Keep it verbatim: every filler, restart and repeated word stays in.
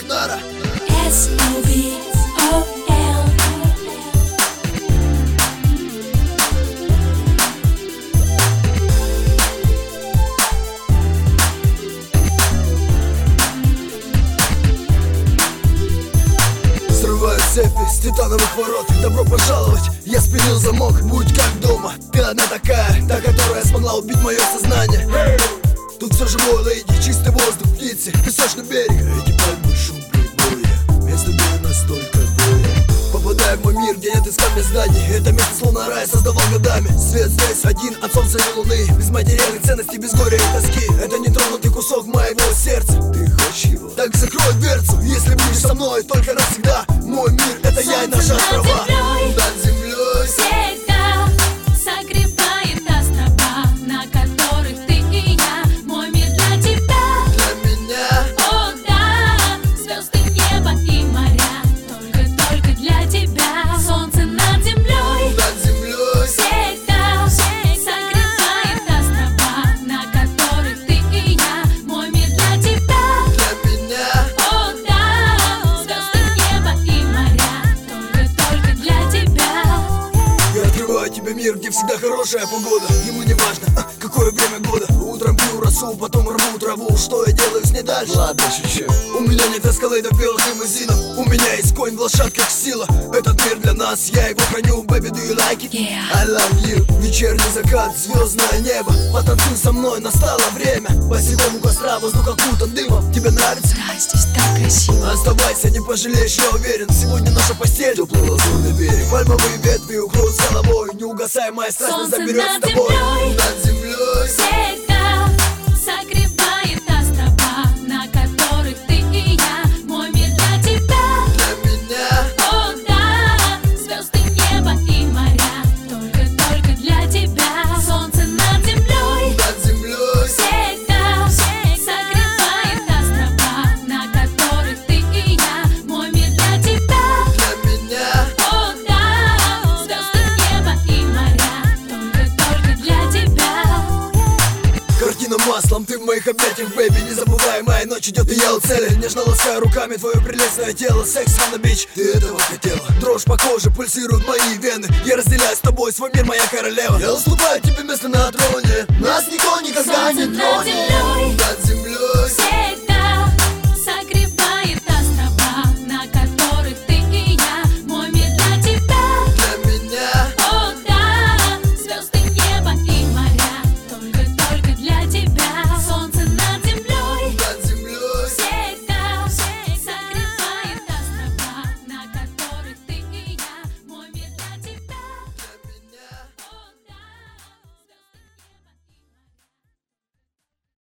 Нара. эс о би о эл. Срываю цепи с титановых ворот. Добро пожаловать, я спилил замок. Будь как дома, ты одна такая, та, которая смогла убить мое сознание. Тут все живое, лейди, чистый воздух, птицы, песочный берег. Эти пальмы, шум прибоя, между ними настолько двое. Попадаю в мой мир, где нет из камня зданий. Это место словно рай создавал годами. Свет здесь один от солнца и луны, без материальных ценностей, без горя и тоски. Это нетронутый кусок моего сердца. Ты хочешь его? Так закрой дверцу, если будешь со мной только навсегда. Мой мир, это я и наша острова. Над землей Всегда согревает острова, на которых ты и я. Мой мир для тебя, для меня. о да, звезды, небо и моря, только-только для тебя. Солнце над землей, Над землей всегда согревает острова, на которых ты и я. Мой мир для тебя, для меня. о да, звезды, небо и моря, только-только для тебя. Я открываю тебе мир, где всегда хорошая погода. Ему не важно, а, какое время года. Утром пью росу, потом рву траву. Что я делаю с ней дальше? Ладно, шучу. У меня нет эскалейдов, белых лимузинов. У меня есть конь в лошадках, сила. Этот мир для нас, я его храню. Baby, do you like it? Yeah. I love you. Вечерний закат, звездное небо. Потанцуй со мной, настало время. Босиком у костра, воздух окутан дымом. Тебе нравится? Да, здесь так красиво. Оставайся, не пожалеешь, я уверен. Сегодня наша постель, теплый лазурный берег. Пальмовые ветви укроют с головой. Неугасаемая страсть нас Солнце заберет с над тобой. землей. Над землей Всегда согревает острова, на которых ты и я. Мой мир для тебя, для меня. о да, звезды, небо и моря, только-только для тебя. Солнце над землей, Над землей всегда согревает острова, на которых ты и я. Мой мир для тебя, для меня. о да, звезды, небо и моря, только-только для тебя. Картина маслом, ты в моих объятиях, бэйби. Незабываемая ночь идет, и я у цели. Нежно ласкаю руками твое прелестное тело. Секс on the beach, ты этого хотела. Дрожь по коже, пульсируют мои вены. Я разделяю с тобой свой мир, моя королева. Я уступаю тебе место на троне. Нас никто никогда не Солнце над тронет. землей, Над землей всегда